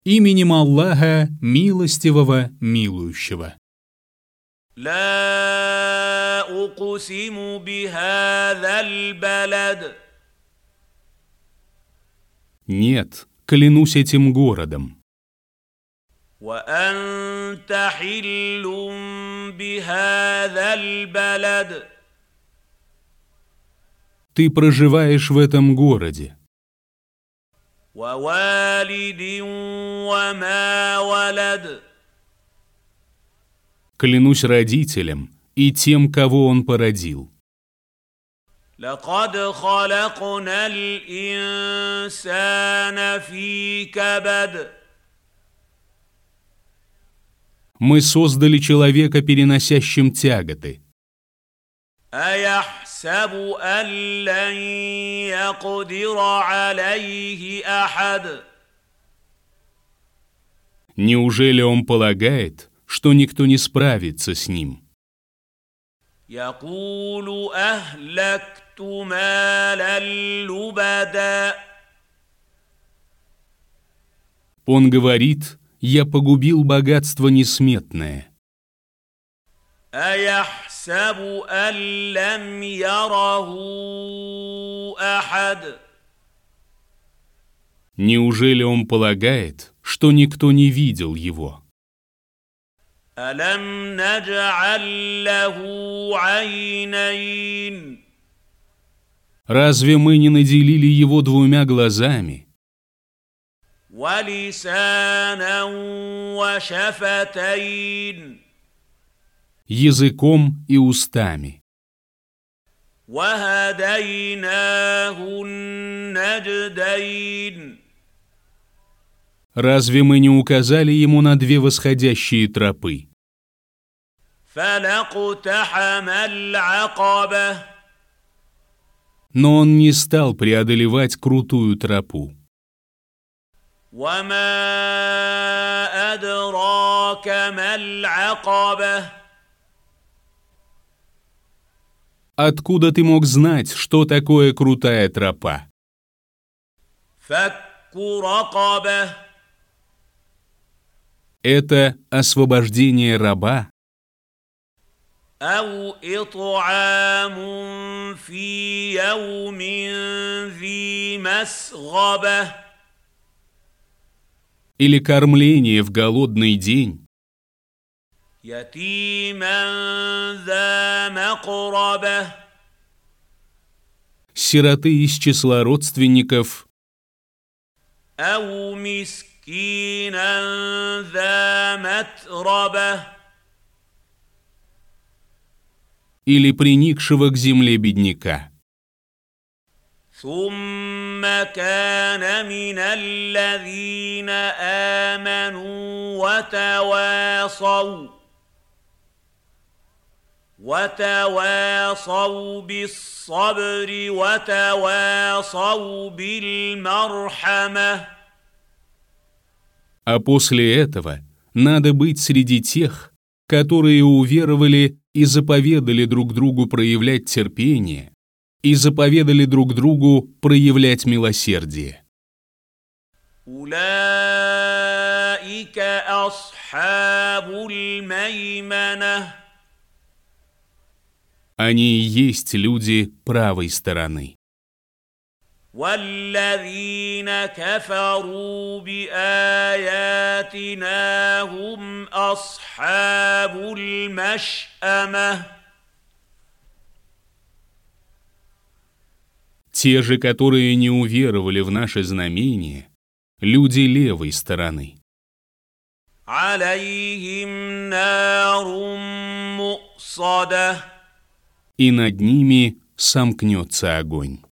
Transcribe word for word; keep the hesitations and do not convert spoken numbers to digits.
Именем Аллаха, милостивого, милующего. لا أقسم بهذا البلد. Нет, клянусь этим городом. وأنت حل بهذا البلد. Ты проживаешь в этом городе. ووالد وما ولد. Клянусь родителям и тем, кого он породил. لقد خلقنا الإنسان في كبد. Мы создали человека, переносящим тяготы. أيحسب أن لن يقدر عليه أحد. Неужели он полагает, что никто не справится с ним? يقول أهلكت مالا لبدا. Он говорит: «Я погубил богатство несметное». أيحسب أن لم يره أحد. Неужели он полагает, что никто не видел его? ألم نجعل له عينين. Разве мы не наделили его двумя глазами? ولسانا وشفتين. Языком и устами. وهديناه النجدين. Разве мы не указали ему на две восходящие тропы? فلاقتحم العقبة. Но он не стал преодолевать крутую тропу. وما أدراك ما العقبة. Откуда ты мог знать, что такое крутая тропа? فك رقبة. Это освобождение раба أو إطعام في يوم ذي مسغبة. или кормление в голодный день, يتيما ذا مقربة. сироты из числа родственников, أو مسكينا ذا متربة. или приникшего к земле бедняка. ثم كان من الذين آمنوا وتواصوا وتواصوا بالصبر وتواصوا بالمرحمة. А после этого надо быть среди тех, которые уверовали и заповедали друг другу проявлять терпение, и заповедали друг другу проявлять милосердие. أولئك أصحاب الميمنة. Они и есть люди правой стороны. والذين كفروا بآياتنا هم أصحاب المشأمة. Те же, которые не уверовали в наши знамения, люди левой стороны. عليهم نار مؤصدة. И над ними сомкнется огонь.